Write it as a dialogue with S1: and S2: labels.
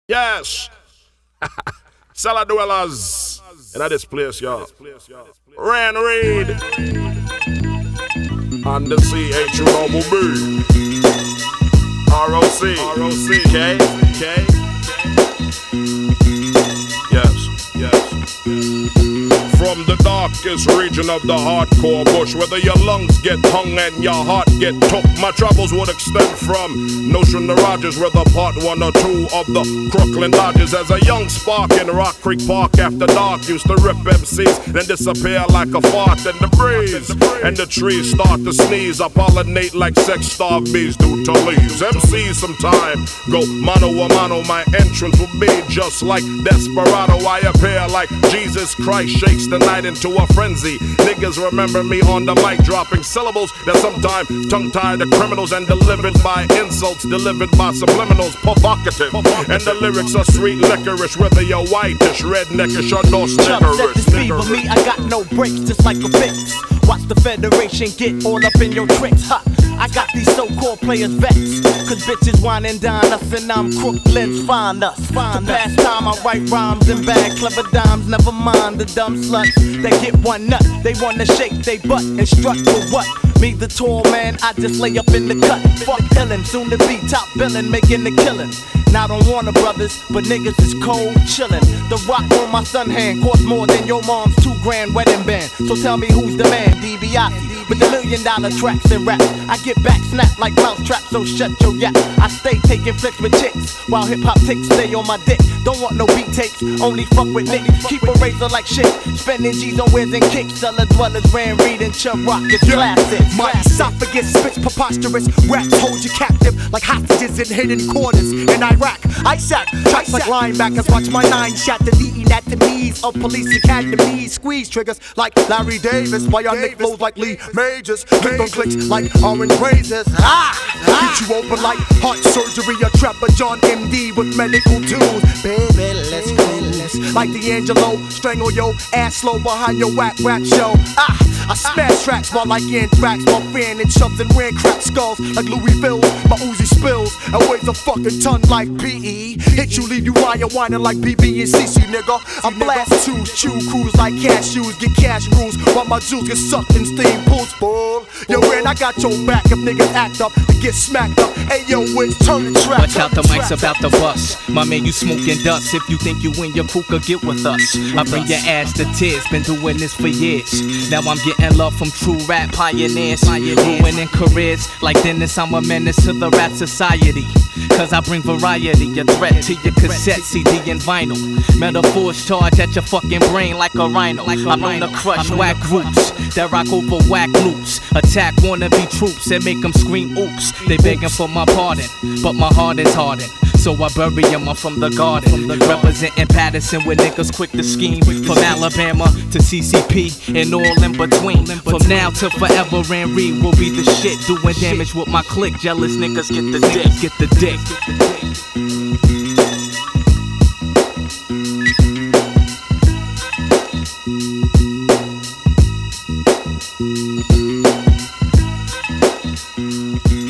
S1: Yes. Cellar dwellers in this place, y'all. Ran Reed on the CH Double B. ROC. K. Yes. From the darkest region of the hardcore bush, whether your lungs get hung and your heart get took, my travels would extend from Notion to Rogers, whether part 1 or 2 of the Crooklyn Dodgers. As a young spark in Rock Creek Park after dark, used to rip MCs, then disappear like a fart in the breeze. And the trees start to sneeze, I pollinate like sex-starved bees do to leaves. MCs sometime go mano a mano, my entrance will be just like Desperado. I appear like Jesus Christ shakes the night into a frenzy. Niggas remember me on the mic dropping syllables that sometimes tongue-tied the criminals and delivered by insults, delivered by subliminals, provocative. And the lyrics are sweet licorice, whether you're whitish, redneckish, or no snickerish.
S2: Set the speed, but me, I got no breaks, just like a fix. Watch the Federation get all up in your tricks, ha! I got these so-called players vexed, cause bitches whine and dine us, and I'm Crooklyn's find us. To pass time, I write rhymes and bag clever dimes, never mind the dumb sluts that get one nut. They wanna shake they butt and strut for what? Me the tall man, I just lay up in the cut. Fuck illin', soon to be top billin', making the killin'. Not on Warner Brothers, but niggas is cold chillin'. The rock on my son hand cost more than your mom's $2,000 wedding band. So tell me who's the man, DiBiase, with the $1 million tracks and rap. I get back snapped like mousetrap, so shut your yap. I stay taking flicks with chicks, while hip-hop ticks stay on my dick. Don't want no beat tapes, only fuck with niggas. Keep a razor like shit, spending G's on wears and kicks. Cellar dwellers, Ran Reed and Chubb Rock is classic.
S3: My esophagus spits preposterous. Raps hold you captive like hostages in hidden corners in Iraq. I sat tracks like linebackers. Watch my 9 shot deleting at the knees of police academies. Squeeze triggers like Larry Davis. Bionic flows like Lee Majors. Click on clicks like orange razors. Get you open like heart surgery. A trapper John MD with medical tools. Baby, let's go. Like D'Angelo, strangle your ass slow behind your whack rap show. I smash tracks while like anthrax, my fan and shoves and ran crack skulls like Louisville. My Uzi spills and weighs a fucking ton like PE. Hit you, leave you whining like BB and CC, nigga. I blast twos, chew crews like cashews, get cash rules while my juice get sucked in steam pools. Bull, yo, Ran, I got your back if niggas act up to get smacked up. Hey, yo, Wiz, turn the track.
S4: Watch out, the mic's about to bust. My man, you smoking dust. If you think you and your crew could get with us, I bring your ass to tears. Been doing this for years. Now I'm getting love from true rap pioneers, ruining careers like Dennis. I'm a menace to the rap society, cause I bring variety, a threat to your cassette, CD, and vinyl. Metaphors charge at your fucking brain like a rhino. I'm known to crush whack groups that rock over whack loops, attack wannabe troops and make them scream oops. They begging for my pardon, but my heart is hardened, so I bury them up from the garden. Representing Patterson with niggas quick to scheme, from Alabama to CCP and all in between. From now till forever, Ran Reed will be the shit, doing damage with my clique. Jealous niggas get the dick, get the dick.